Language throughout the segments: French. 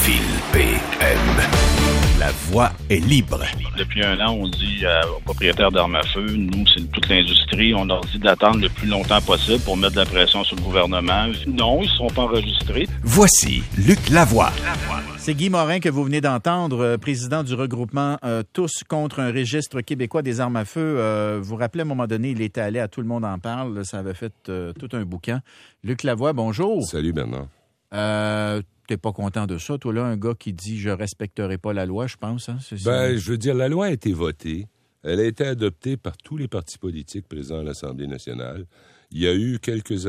Ville PM. La voix est libre. Depuis un an, on dit aux propriétaires d'armes à feu, nous, c'est toute l'industrie, on leur dit d'attendre le plus longtemps possible pour mettre de la pression sur le gouvernement. Non, ils ne seront pas enregistrés. Voici Luc Lavoie. C'est Guy Morin que vous venez d'entendre, président du regroupement Tous contre un registre québécois des armes à feu. Vous vous rappelez, à un moment donné, il était allé à Tout le monde en parle. Ça avait fait tout un bouquin. Luc Lavoie, bonjour. Salut, Bernard. T'es pas content de ça, toi, là, un gars qui dit « je respecterai pas la loi », je pense. Hein? Je veux dire, la loi a été votée. Elle a été adoptée par tous les partis politiques présents à l'Assemblée nationale. Il y a eu quelques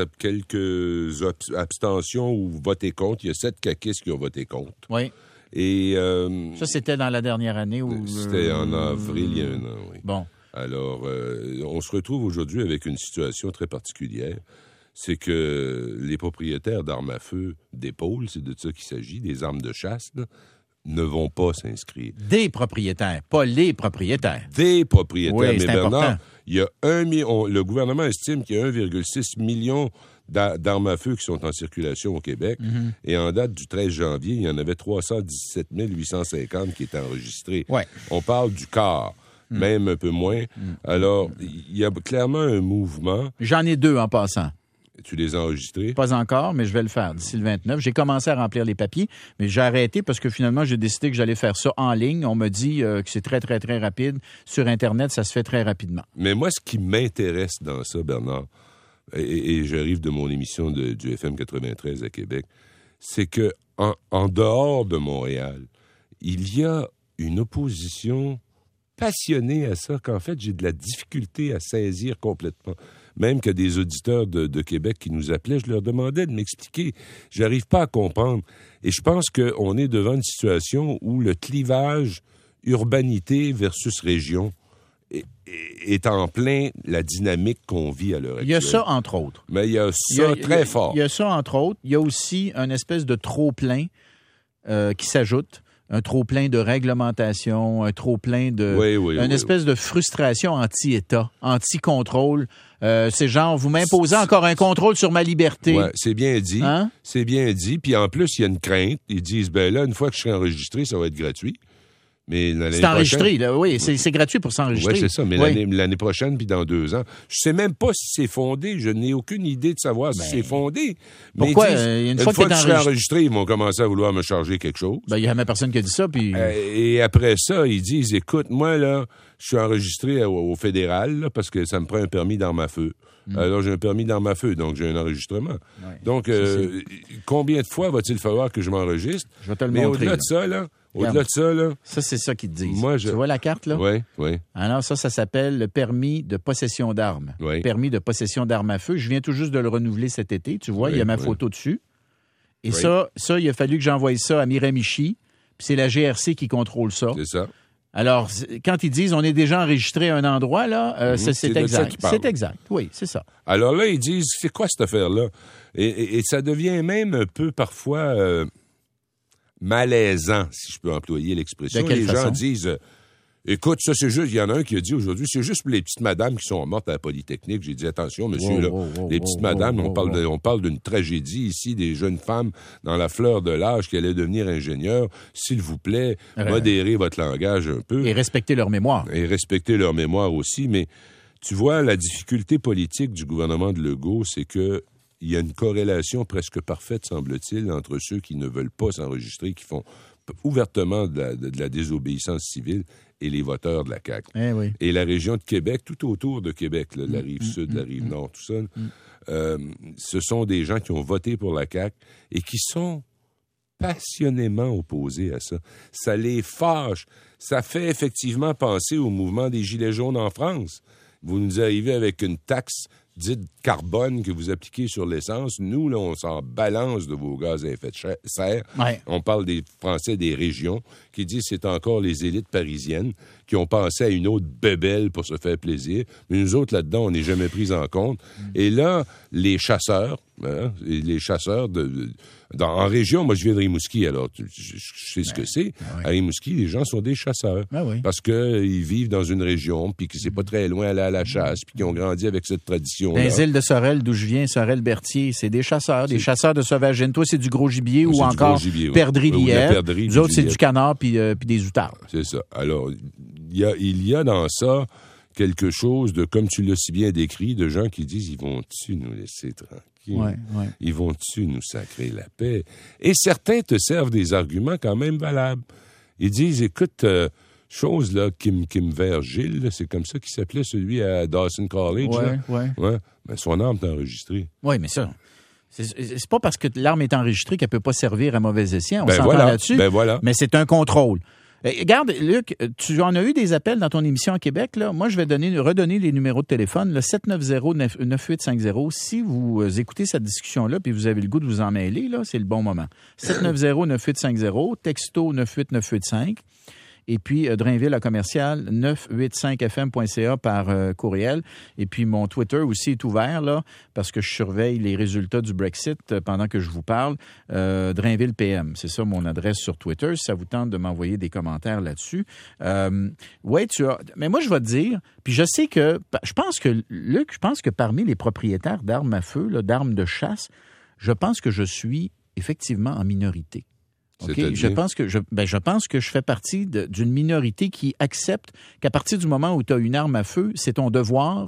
abstentions ou voté contre. Il y a 7 caquistes qui ont voté contre. Oui. Et ça, c'était dans la dernière année? C'était en avril, il y a un an, oui. Bon. Alors, on se retrouve aujourd'hui avec une situation très particulière. C'est que les propriétaires d'armes à feu d'épaule, c'est de ça qu'il s'agit, des armes de chasse, là, ne vont pas s'inscrire. Des propriétaires, pas les propriétaires. Des propriétaires. Oui, mais c'est Bernard, important. il y a le gouvernement estime qu'il y a 1,6 million d'armes à feu qui sont en circulation au Québec. Mm-hmm. Et en date du 13 janvier, il y en avait 317 850 qui étaient enregistrés. Ouais. On parle du quart. Même un peu moins. Alors, il y a clairement un mouvement. J'en ai 2 en passant. Tu les as enregistrés? Pas encore, mais je vais le faire d'ici le 29. J'ai commencé à remplir les papiers, mais j'ai arrêté parce que finalement, j'ai décidé que j'allais faire ça en ligne. On m'a dit que c'est très, très, très rapide. Sur Internet, ça se fait très rapidement. Mais moi, ce qui m'intéresse dans ça, Bernard, et j'arrive de mon émission du FM 93 à Québec, c'est que en dehors de Montréal, il y a une opposition passionnée à ça qu'en fait, j'ai de la difficulté à saisir complètement. Même que des auditeurs de Québec qui nous appelaient, je leur demandais de m'expliquer. J'arrive pas à comprendre. Et je pense qu'on est devant une situation où le clivage urbanité versus région est en plein la dynamique qu'on vit à l'heure actuelle. Il y a ça, entre autres. Mais il y a ça très fort. Il y a ça, entre autres. Il y a aussi une espèce de trop-plein qui s'ajoute. Un trop-plein de réglementation, un trop-plein de... une espèce de frustration anti-État, anti-contrôle. C'est genre, vous m'imposez encore un contrôle sur ma liberté. Ouais, c'est bien dit. Hein? C'est bien dit. Puis en plus, il y a une crainte. Ils disent, là, une fois que je serai enregistré, ça va être gratuit. Mais c'est enregistré, là, oui. C'est gratuit pour s'enregistrer. Oui, c'est ça. Mais l'année prochaine, puis dans 2 ans. Je sais même pas si c'est fondé. Je n'ai aucune idée de savoir si c'est fondé. Pourquoi? Mais une fois que je serai enregistré, ils vont commencer à vouloir me charger quelque chose. Il y a jamais personne qui a dit ça. Puis... et après ça, ils disent, écoute, moi, là, je suis enregistré au fédéral là, parce que ça me prend un permis d'arme à feu. Alors, j'ai un permis d'arme à feu, donc j'ai un enregistrement. Ouais, donc, combien de fois va-t-il falloir que je m'enregistre? Je vais te le montrer. Au-delà de ça, là... Au-delà de ça, là... Ça, c'est ça qu'ils te disent. Moi, Tu vois la carte, là? Oui. Alors, ça s'appelle le permis de possession d'armes. Oui. Permis de possession d'armes à feu. Je viens tout juste de le renouveler cet été. Tu vois, il y a ma photo dessus. Et ça, il a fallu que j'envoie ça à Miramichi. Puis c'est la GRC qui contrôle ça. C'est ça. Alors, quand ils disent on est déjà enregistré à un endroit, là, c'est exact. C'est exact. Oui, c'est ça. Alors là, ils disent, c'est quoi cette affaire-là? Et ça devient même un peu parfois... malaisant, si je peux employer l'expression. Les gens disent, écoute, ça c'est juste, il y en a un qui a dit aujourd'hui, c'est juste pour les petites madames qui sont mortes à la Polytechnique. J'ai dit, attention, monsieur, les petites madames, on parle d'une tragédie ici, des jeunes femmes dans la fleur de l'âge qui allaient devenir ingénieurs. S'il vous plaît, modérez votre langage un peu. Et respectez leur mémoire. Et respectez leur mémoire aussi, mais tu vois, la difficulté politique du gouvernement de Legault, c'est que il y a une corrélation presque parfaite, semble-t-il, entre ceux qui ne veulent pas s'enregistrer, qui font ouvertement de la désobéissance civile, et les voteurs de la CAQ. Oui. Et la région de Québec, tout autour de Québec, là, la rive sud, la rive nord, tout ça, ce sont des gens qui ont voté pour la CAQ et qui sont passionnément opposés à ça. Ça les fâche. Ça fait effectivement penser au mouvement des Gilets jaunes en France. Vous nous arrivez avec une taxe dite carbone que vous appliquez sur l'essence. Nous, là, on s'en balance de vos gaz à effet de serre. Ouais. On parle des Français des régions qui disent que c'est encore les élites parisiennes qui ont pensé à une autre bébelle pour se faire plaisir. Mais nous autres, là-dedans, on n'est jamais pris en compte. Et là, les chasseurs En région, moi, je viens de Rimouski, alors je sais ce que c'est. Ouais. À Rimouski, les gens sont des chasseurs. Parce qu'ils vivent dans une région, puis que c'est pas très loin aller à la chasse, puis qu'ils ont grandi avec cette tradition-là. Les îles de Sorel, d'où je viens, Sorel-Berthier, c'est des chasseurs de sauvagine. Toi, c'est du gros gibier ou encore perdrix lièvre. Nous autres, c'est du canard puis des outards. C'est ça. Alors, il y a dans ça quelque chose de, comme tu l'as si bien décrit, de gens qui disent, ils vont-tu nous laisser tranquilles? Ils vont-tu nous sacrer la paix? Et certains te servent des arguments quand même valables. Ils disent, écoute, chose là, Kim Vergil, là, c'est comme ça qu'il s'appelait, celui à Dawson College. Mais son arme est enregistrée. Oui, mais ça... C'est pas parce que l'arme est enregistrée qu'elle peut pas servir à mauvais escient. On s'entend là-dessus. Mais c'est un contrôle. Regarde, Luc, tu en as eu des appels dans ton émission à Québec. Là. Moi, je vais redonner les numéros de téléphone, le 790-9850. Si vous écoutez cette discussion-là puis vous avez le goût de vous en mêler, là, c'est le bon moment. 790-9850, texto 98985. Et puis, Drainville à commercial, 985fm.ca par courriel. Et puis, mon Twitter aussi est ouvert, là, parce que je surveille les résultats du Brexit pendant que je vous parle. Drainville PM, c'est ça mon adresse sur Twitter. Si ça vous tente de m'envoyer des commentaires là-dessus. Mais moi, je vais te dire, puis je sais que, je pense que parmi les propriétaires d'armes à feu, là, d'armes de chasse, je pense que je suis effectivement en minorité. Okay? Je pense que je fais partie d'une minorité qui accepte qu'à partir du moment où tu as une arme à feu, c'est ton devoir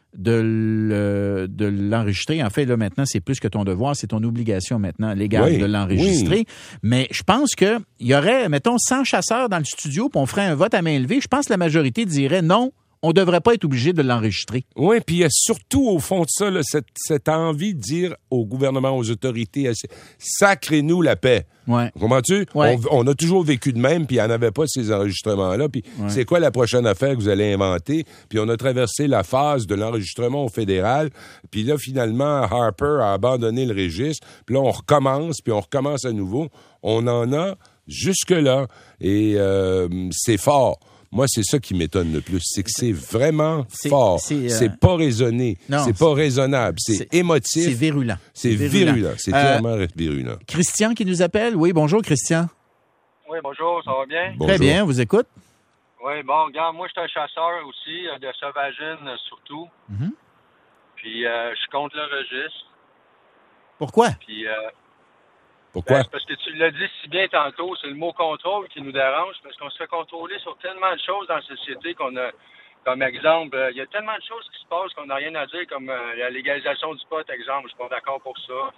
de l'enregistrer. En fait, là, maintenant, c'est plus que ton devoir, c'est ton obligation maintenant légale de l'enregistrer. Oui. Mais je pense qu'il y aurait, mettons, 100 chasseurs dans le studio, puis on ferait un vote à main levée. Je pense que la majorité dirait non. On ne devrait pas être obligé de l'enregistrer. Oui, puis il y a surtout, au fond de ça, là, cette envie de dire au gouvernement, aux autorités, sacrez-nous la paix. Ouais. Comprends-tu? Ouais. On a toujours vécu de même, puis il n'y en avait pas ces enregistrements-là. Puis c'est quoi la prochaine affaire que vous allez inventer? Puis on a traversé la phase de l'enregistrement au fédéral. Puis là, finalement, Harper a abandonné le registre. Puis là, on recommence à nouveau. On en a jusque-là. Et c'est fort. Moi, c'est ça qui m'étonne le plus, c'est que c'est vraiment fort. C'est pas raisonné, c'est pas raisonnable, c'est émotif. C'est virulent. C'est virulent, c'est clairement virulent. Christian qui nous appelle. Oui, bonjour Christian. Oui, bonjour, ça va bien? Bonjour. Très bien, on vous écoute. Oui, bon, regarde, moi, je suis un chasseur aussi, de sauvagine surtout. Mm-hmm. Puis, je suis contre le registre. Pourquoi? Puis, pourquoi? Parce que tu l'as dit si bien tantôt, c'est le mot contrôle qui nous dérange, parce qu'on se fait contrôler sur tellement de choses dans la société qu'on a, comme exemple, il y a tellement de choses qui se passent qu'on n'a rien à dire, comme la légalisation du pot, exemple, je suis pas d'accord pour ça.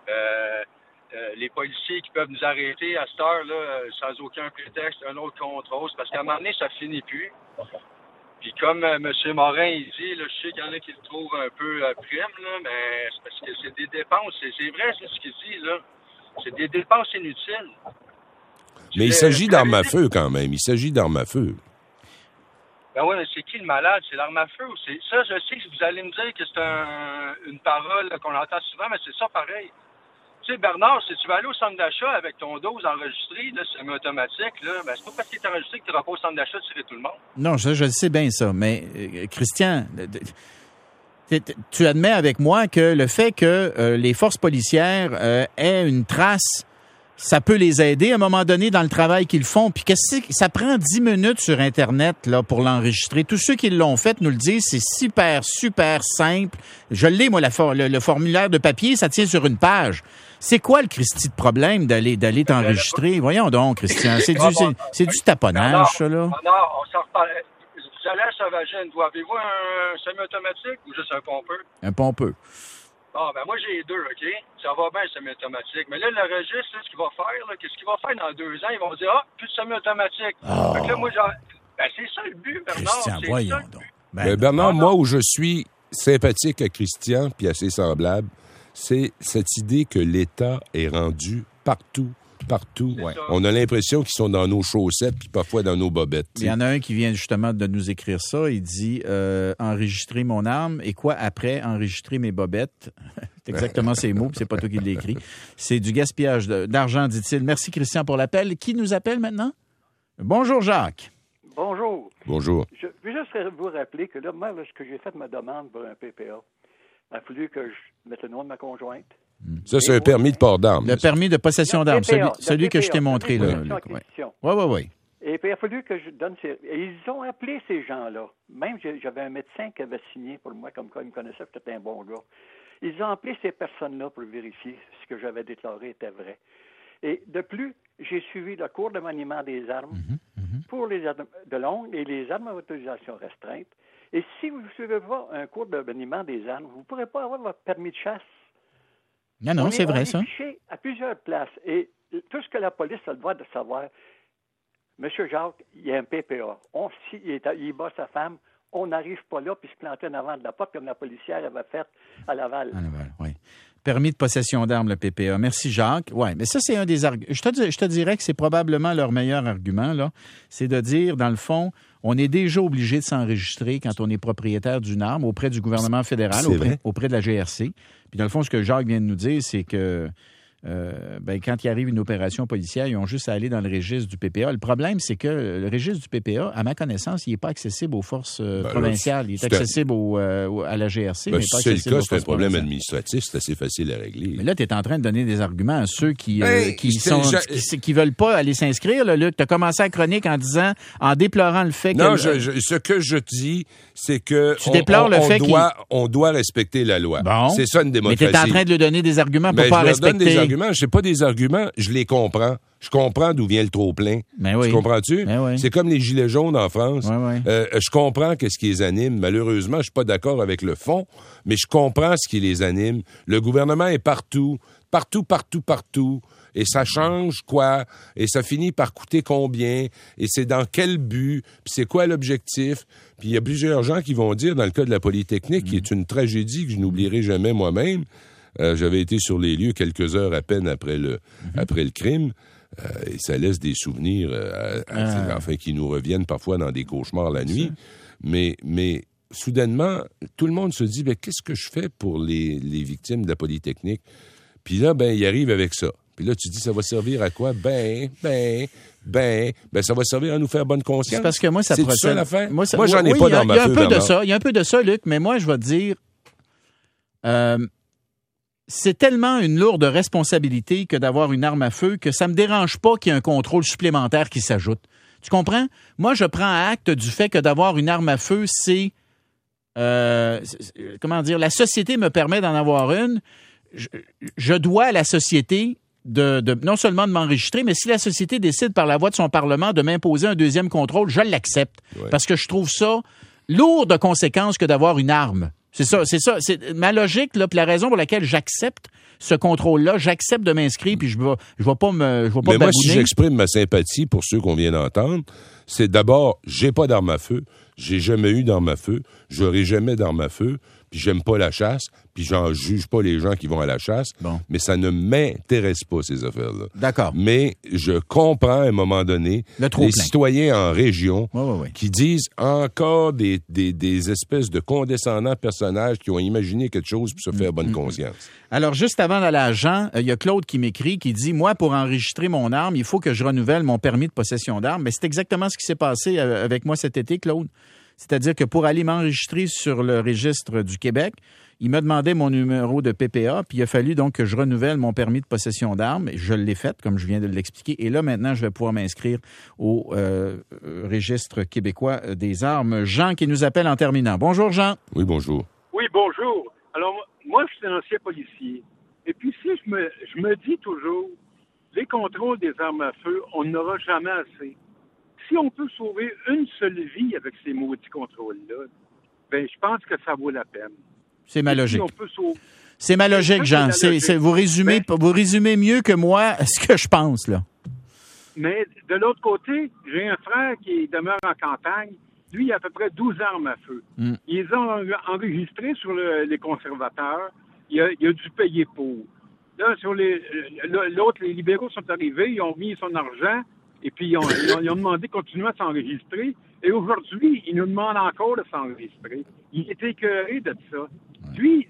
Les policiers qui peuvent nous arrêter à cette heure-là, sans aucun prétexte, un autre contrôle, c'est parce qu'à un moment donné, ça finit plus. Puis comme M. Morin, il dit, là, je sais qu'il y en a qui le trouvent un peu prime, là, mais c'est parce que c'est des dépenses, c'est vrai c'est ce qu'il dit, là. C'est des dépenses inutiles. Mais il s'agit d'armes à feu quand même. Il s'agit d'armes à feu. Ben oui, mais c'est qui le malade? C'est l'arme à feu? Ça, je sais que vous allez me dire que c'est une parole qu'on entend souvent, mais c'est ça pareil. Tu sais, Bernard, si tu vas aller au centre d'achat avec ton dose enregistrée, là, semi-automatique, là, ben c'est pas parce qu'il est enregistré que tu n'iras pas au centre d'achat de tirer tout le monde. Non, je sais bien ça, mais Christian... Tu admets avec moi que le fait que les forces policières aient une trace, ça peut les aider à un moment donné dans le travail qu'ils font. Puis ça prend 10 minutes sur Internet là pour l'enregistrer. Tous ceux qui l'ont fait nous le disent, c'est super, super simple. Je l'ai, moi, le formulaire de papier, ça tient sur une page. C'est quoi le Christy de problème d'aller t'enregistrer? Voyons donc, Christian, c'est du taponnage, ça, là. Non, on s'en reparle. Vous allez à Sauvagine, vous avez-vous un semi-automatique ou juste un pompeux? Un pompeux. Bon, ben moi, j'ai les deux, OK? Ça va bien, le semi-automatique. Mais là, le registre, là, ce qu'il va faire, là, qu'est-ce qu'il va faire dans 2 ans? Ils vont dire, plus de semi-automatique. Oh. Fait que là, moi, c'est ça le but, Bernard. Christian, voyons donc. Bernard, moi, où je suis sympathique à Christian, puis assez semblable, c'est cette idée que l'État est rendu partout. Ouais. On a l'impression qu'ils sont dans nos chaussettes puis parfois dans nos bobettes. Il y en a un qui vient justement de nous écrire ça. Il dit enregistrer mon arme et quoi après enregistrer mes bobettes. C'est exactement ces mots, c'est pas toi qui l'écris. C'est du gaspillage d'argent, dit-il. Merci Christian pour l'appel. Qui nous appelle maintenant? Bonjour Jacques. Bonjour. Bonjour. Je veux juste vous rappeler que là, moi, lorsque j'ai fait ma demande pour un PPA, a fallu que je mette le nom de ma conjointe. Ça, c'est un permis de port d'armes. Le permis de possession d'armes, celui que je t'ai montré. Oui. Et puis, il a fallu que je donne et ils ont appelé ces gens-là. Même, j'avais un médecin qui avait signé pour moi, comme quoi il me connaissait, que j'étais un bon gars. Ils ont appelé ces personnes-là pour vérifier si ce que j'avais déclaré était vrai. Et de plus, j'ai suivi le cours de maniement des armes pour les armes de longue et les armes à autorisation restreinte. Et si vous ne suivez pas un cours de maniement des armes, vous ne pourrez pas avoir votre permis de chasse. Non, c'est vrai, ça. On est fiché à plusieurs places. Et tout ce que la police a le droit de savoir, M. Jacques, il y a un PPA. Il bat sa femme. On n'arrive pas là, puis se planter en avant de la porte comme la policière avait fait à Laval. À Laval, oui. Permis de possession d'armes, le PPA. Merci, Jacques. Oui, mais ça, c'est un des arguments. Je te dirais que c'est probablement leur meilleur argument, là. C'est de dire, dans le fond, on est déjà obligé de s'enregistrer quand on est propriétaire d'une arme auprès du gouvernement fédéral, auprès de la GRC. Puis, dans le fond, ce que Jacques vient de nous dire, c'est que quand il arrive une opération policière, ils ont juste à aller dans le registre du PPA. Le problème, c'est que le registre du PPA, à ma connaissance, il n'est pas accessible aux forces provinciales. Il est accessible à la GRC, mais pas accessible aux forces provinciales. C'est le cas, c'est un problème administratif, c'est assez facile à régler. Mais là, tu es en train de donner des arguments à ceux qui veulent pas aller s'inscrire. Là, Luc, tu as commencé la chronique en déplorant le fait que... Non, ce que je dis, c'est que tu déplores le fait on doit respecter la loi. Bon, c'est ça une démocratie. Mais tu es en train de lui donner des arguments pour pas respecter... Je n'ai pas des arguments, je les comprends. Je comprends d'où vient le trop-plein. Oui. Tu comprends-tu? Oui. C'est comme les gilets jaunes en France. Oui. Je comprends qu'est-ce qui les anime. Malheureusement, je suis pas d'accord avec le fond, mais je comprends ce qui les anime. Le gouvernement est partout. Et ça change quoi? Et ça finit par coûter combien? Et c'est dans quel but? Puis c'est quoi l'objectif? Puis il y a plusieurs gens qui vont dire, dans le cas de la Polytechnique, qui est une tragédie que je n'oublierai jamais moi-même, j'avais été sur les lieux quelques heures à peine après le crime. Et ça laisse des souvenirs qui nous reviennent parfois dans des cauchemars la nuit. Mais soudainement, tout le monde se dit qu'est-ce que je fais pour les victimes de la Polytechnique? Puis là, il arrive avec ça. Puis là, tu dis, ça va servir à quoi? Ça va servir à nous faire bonne conscience. C'est parce que moi, ça procède... C'est ça l'affaire? Moi, j'en ai pas dans ma feu, Il y a un peu de ça, Luc, mais moi, je vais te dire... c'est tellement une lourde responsabilité que d'avoir une arme à feu que ça me dérange pas qu'il y ait un contrôle supplémentaire qui s'ajoute. Tu comprends? Moi, je prends acte du fait que d'avoir une arme à feu, c'est... la société me permet d'en avoir une. Je dois à la société non seulement de m'enregistrer, mais si la société décide par la voie de son Parlement de m'imposer un deuxième contrôle, je l'accepte. Ouais. Parce que je trouve ça lourd de conséquences que d'avoir une arme. C'est ça. C'est ma logique, là, puis la raison pour laquelle j'accepte ce contrôle-là, j'accepte de m'inscrire, puis je vais pas babouiner. Moi, si j'exprime ma sympathie pour ceux qu'on vient d'entendre, c'est d'abord, j'ai pas d'arme à feu, j'ai jamais eu d'arme à feu, j'aurai jamais d'arme à feu, puis j'aime pas la chasse, puis j'en juge pas les gens qui vont à la chasse, mais ça ne m'intéresse pas, ces affaires-là. D'accord. Mais je comprends, à un moment donné, les citoyens en région qui disent encore des espèces de condescendants personnages qui ont imaginé quelque chose pour se faire bonne conscience. Alors, juste avant d'aller à Jean, il y a Claude qui m'écrit, qui dit « Moi, pour enregistrer mon arme, il faut que je renouvelle mon permis de possession d'armes. » Mais c'est exactement ce qui s'est passé avec moi cet été, Claude. C'est-à-dire que pour aller m'enregistrer sur le registre du Québec, il m'a demandé mon numéro de PPA, puis il a fallu donc que je renouvelle mon permis de possession d'armes. Je l'ai fait, comme je viens de l'expliquer. Et là, maintenant, je vais pouvoir m'inscrire au registre québécois des armes. Jean qui nous appelle en terminant. Bonjour, Jean. Oui, bonjour. Oui, bonjour. Alors, moi, je suis un ancien policier. Et puis, si je me dis toujours, les contrôles des armes à feu, on n'aura jamais assez. Si on peut sauver une seule vie avec ces maudits contrôles-là, je pense que ça vaut la peine. C'est ma logique. C'est ma logique, Jean. Vous résumez mieux que moi ce que je pense, là. Mais de l'autre côté, j'ai un frère qui demeure en campagne. Lui, il a à peu près 12 armes à feu. Ils les ont enregistrées sur les conservateurs. Il a dû payer pour. Là, sur les libéraux sont arrivés, ils ont mis son argent. Et puis, ils ont demandé continuellement de s'enregistrer. Et aujourd'hui, ils nous demandent encore de s'enregistrer. Il est écœuré de ça. Ouais. Lui,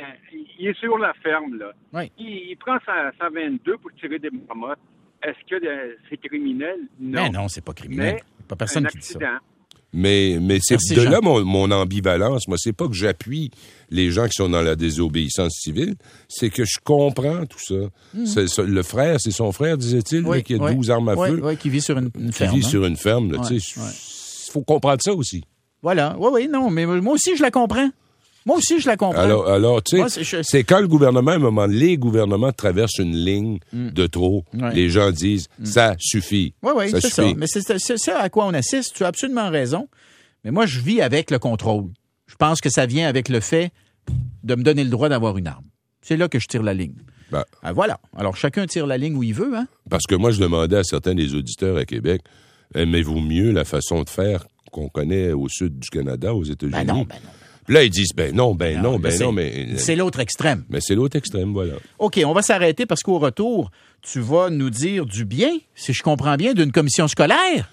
il est sur la ferme, là. Ouais. Il prend sa 22 pour tirer des marmottes. Est-ce que c'est criminel? Non. Mais non, c'est pas criminel. Pas personne qui dit ça. Mais c'est merci, de Jean. Là mon ambivalence. Moi, c'est pas que j'appuie les gens qui sont dans la désobéissance civile, c'est que je comprends tout ça. Le frère, c'est son frère, disait-il, là, qui a 12 armes à feu. Oui, qui vit sur une ferme. Qui vit sur une ferme. Il faut comprendre ça aussi. Voilà. Oui, non, mais moi aussi, je la comprends. Alors tu sais, c'est quand les gouvernements traversent une ligne de trop, les gens disent ça suffit. Oui, c'est ça. Mais c'est ça à quoi on assiste. Tu as absolument raison. Mais moi, je vis avec le contrôle. Je pense que ça vient avec le fait de me donner le droit d'avoir une arme. C'est là que je tire la ligne. Voilà. Alors, chacun tire la ligne où il veut. Hein? Parce que moi, je demandais à certains des auditeurs à Québec, aimez-vous mieux la façon de faire qu'on connaît au sud du Canada, aux États-Unis? Ben non. Là, ils disent, non, mais... C'est l'autre extrême. Mais c'est l'autre extrême, voilà. OK, on va s'arrêter parce qu'au retour, tu vas nous dire du bien, si je comprends bien, d'une commission scolaire.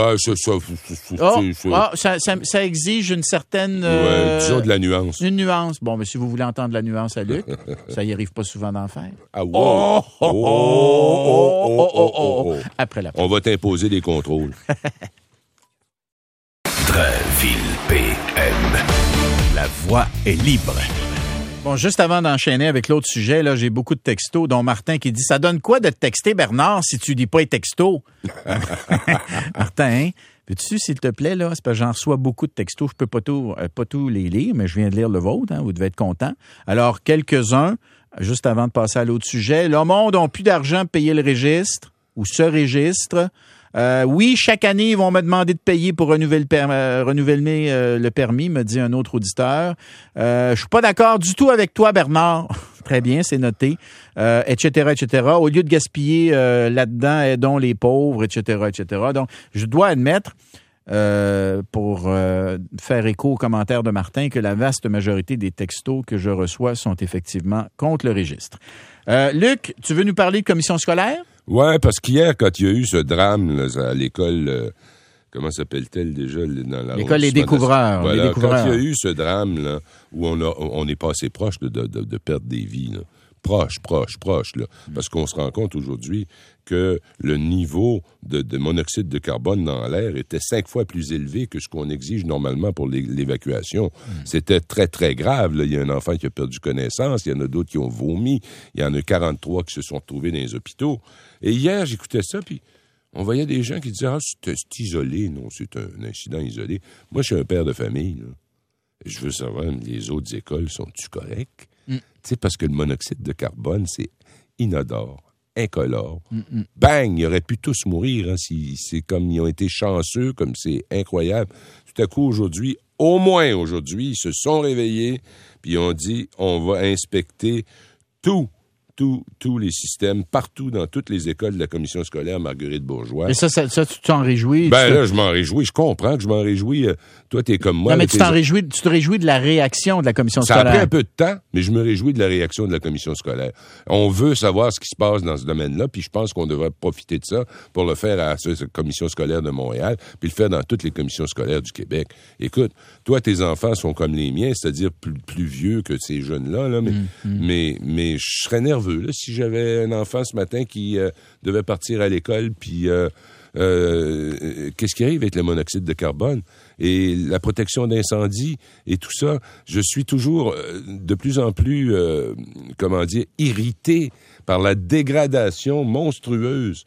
Ça exige une certaine... disons de la nuance. Une nuance. Bon, mais si vous voulez entendre la nuance à Luc, ça y arrive pas souvent d'en faire. Ah, wow! Après la On va t'imposer des contrôles. Drainville PM. La voix est libre. Bon, juste avant d'enchaîner avec l'autre sujet, là, j'ai beaucoup de textos, dont Martin qui dit « Ça donne quoi de te texter, Bernard, si tu lis pas les textos? » Martin, hein? Peux-tu, s'il te plaît, là, c'est parce que j'en reçois beaucoup de textos, je peux pas tous les lire, mais je viens de lire le vôtre, hein, vous devez être content. Alors, quelques-uns, juste avant de passer à l'autre sujet. Le monde n'a plus d'argent pour payer le registre, ou ce registre. Oui, chaque année, ils vont me demander de payer pour renouveler le permis, me dit un autre auditeur. Je suis pas d'accord du tout avec toi, Bernard. Très bien, c'est noté. Etc. Au lieu de gaspiller là-dedans, aidons les pauvres, etc. Donc, je dois admettre, pour faire écho aux commentaires de Martin, que la vaste majorité des textos que je reçois sont effectivement contre le registre. Luc, tu veux nous parler de commission scolaire? Oui, parce qu'hier, quand il y a eu ce drame là, à l'école, comment s'appelle-t-elle déjà? Dans l'école des découvreurs. Voilà, les découvreurs. Quand il y a eu ce drame là, où on est passé proche de perdre des vies, là. Proche, là, parce qu'on se rend compte aujourd'hui que le niveau de monoxyde de carbone dans l'air était 5 fois plus élevé que ce qu'on exige normalement pour l'évacuation. C'était très, très grave. Là. Il y a un enfant qui a perdu connaissance, il y en a d'autres qui ont vomi, il y en a 43 qui se sont retrouvés dans les hôpitaux. Et hier, j'écoutais ça, puis on voyait des gens qui disaient « Ah, c'est isolé. » Non, c'est un incident isolé. Moi, je suis un père de famille, là. Et je veux savoir, les autres écoles, sont-tu correctes? Tu sais, parce que le monoxyde de carbone, c'est inodore, incolore. Bang! Ils auraient pu tous mourir, hein, si c'est comme ils ont été chanceux, comme c'est incroyable. Tout à coup, aujourd'hui, au moins aujourd'hui, ils se sont réveillés, puis ils ont dit, on va inspecter tous les systèmes, partout dans toutes les écoles de la commission scolaire Marguerite Bourgeois. Et ça tu t'en réjouis? Là, je m'en réjouis. Je comprends que je m'en réjouis. Toi, t'es comme moi. Non, mais tu te réjouis de la réaction de la commission scolaire. Ça a pris un peu de temps, mais je me réjouis de la réaction de la commission scolaire. On veut savoir ce qui se passe dans ce domaine-là, puis je pense qu'on devrait profiter de ça pour le faire à cette commission scolaire de Montréal, puis le faire dans toutes les commissions scolaires du Québec. Écoute, toi, tes enfants sont comme les miens, c'est-à-dire plus vieux que ces jeunes-là, là, mais je serais nerveux. Là, si j'avais un enfant ce matin qui devait partir à l'école, puis qu'est-ce qui arrive avec le monoxyde de carbone et la protection d'incendie et tout ça, je suis toujours de plus en plus, irrité par la dégradation monstrueuse.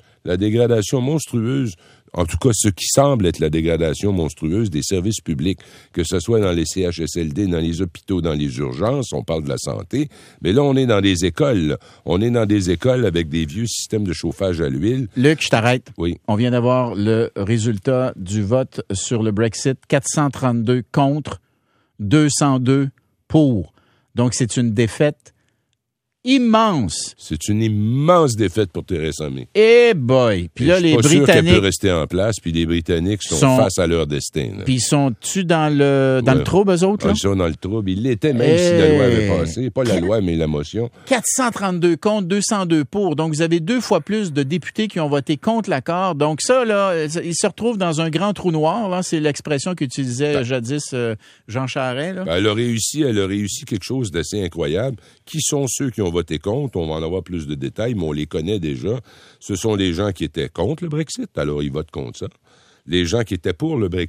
En tout cas, ce qui semble être la dégradation monstrueuse des services publics, que ce soit dans les CHSLD, dans les hôpitaux, dans les urgences, on parle de la santé, mais là, on est dans des écoles. Là. On est dans des écoles avec des vieux systèmes de chauffage à l'huile. Luc, je t'arrête. Oui. On vient d'avoir le résultat du vote sur le Brexit. 432 contre, 202 pour. Donc, c'est une défaite immense. C'est une immense défaite pour Theresa May. Eh boy! Puis là, les Britanniques... Je suis pas sûr qu'elle peut rester en place, puis les Britanniques sont face à leur destin. Là. Puis ils sont-tu dans le trouble, eux autres? Là? Ils sont dans le trouble. Ils l'étaient même si la loi avait passé. Pas la loi, mais la motion. 432 contre, 202 pour. Donc, vous avez 2 fois plus de députés qui ont voté contre l'accord. Donc ça, là, ils se retrouvent dans un grand trou noir. Là. C'est l'expression qu'utilisait jadis Jean Charest. Là. Elle a réussi quelque chose d'assez incroyable. Qui sont ceux qui ont voté contre? On va en avoir plus de détails, mais on les connaît déjà. Ce sont les gens qui étaient contre le Brexit, alors ils votent contre ça. Les gens qui étaient pour le Brexit,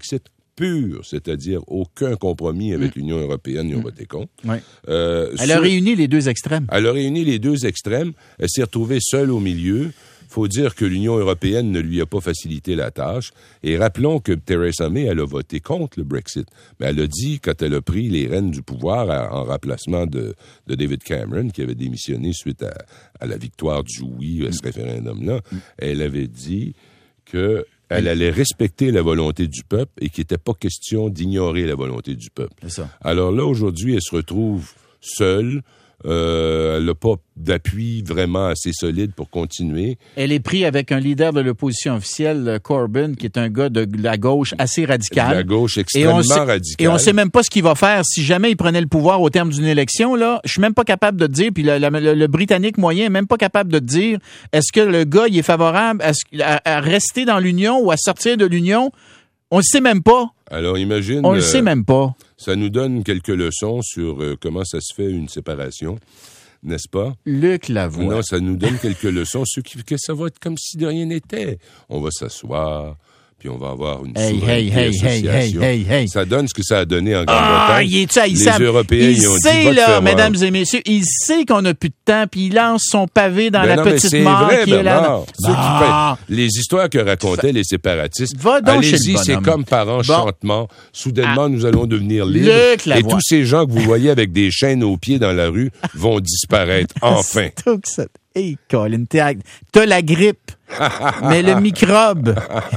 pur, c'est-à-dire aucun compromis avec l'Union européenne, ils ont voté contre. Oui. Elle a réuni les deux extrêmes. Elle a réuni les deux extrêmes. Elle s'est retrouvée seule au milieu. Faut dire que l'Union européenne ne lui a pas facilité la tâche. Et rappelons que Theresa May, elle a voté contre le Brexit. Mais elle a dit, quand elle a pris les rênes du pouvoir en remplacement de David Cameron, qui avait démissionné suite à la victoire du oui à ce référendum-là, elle avait dit qu'elle allait respecter la volonté du peuple et qu'il n'était pas question d'ignorer la volonté du peuple. C'est ça. Alors là, aujourd'hui, elle se retrouve seule. Elle n'a pas d'appui vraiment assez solide pour continuer. Elle est prise avec un leader de l'opposition officielle, Corbyn, qui est un gars de la gauche assez radical. De la gauche extrêmement radicale. Et on ne sait même pas ce qu'il va faire. Si jamais il prenait le pouvoir au terme d'une élection, là, je suis même pas capable de dire, puis le Britannique moyen est même pas capable de dire, est-ce que le gars il est favorable à rester dans l'Union ou à sortir de l'Union? On le sait même pas. Alors, imagine... On le sait même pas. Ça nous donne quelques leçons sur comment ça se fait une séparation, n'est-ce pas? Luc Lavoie. Non, ça nous donne quelques leçons sur que ça va être comme si de rien n'était. On va s'asseoir, puis on va avoir une association. Ça donne ce que ça a donné en Grande-Bretagne. Les Européens, ils ont dit, va te faire mesdames et messieurs, il sait qu'on n'a plus de temps, puis il lance son pavé dans la petite mort qui est là. Les histoires que racontaient les séparatistes, allez-y, c'est comme par enchantement. Soudainement, nous allons devenir libres. Et tous ces gens que vous voyez avec des chaînes aux pieds dans la rue vont disparaître, enfin. Hey, Colin, t'as la grippe. Mais le microbe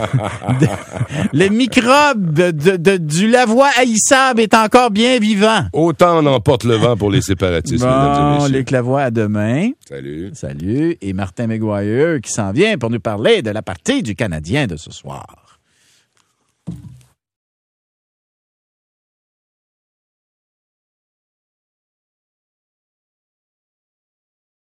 du Lavoie haïssable est encore bien vivant. Autant on emporte le vent pour les séparatistes, mesdames et messieurs. Luc Lavoie, à demain. Salut. Et Martin McGuire qui s'en vient pour nous parler de la partie du Canadien de ce soir.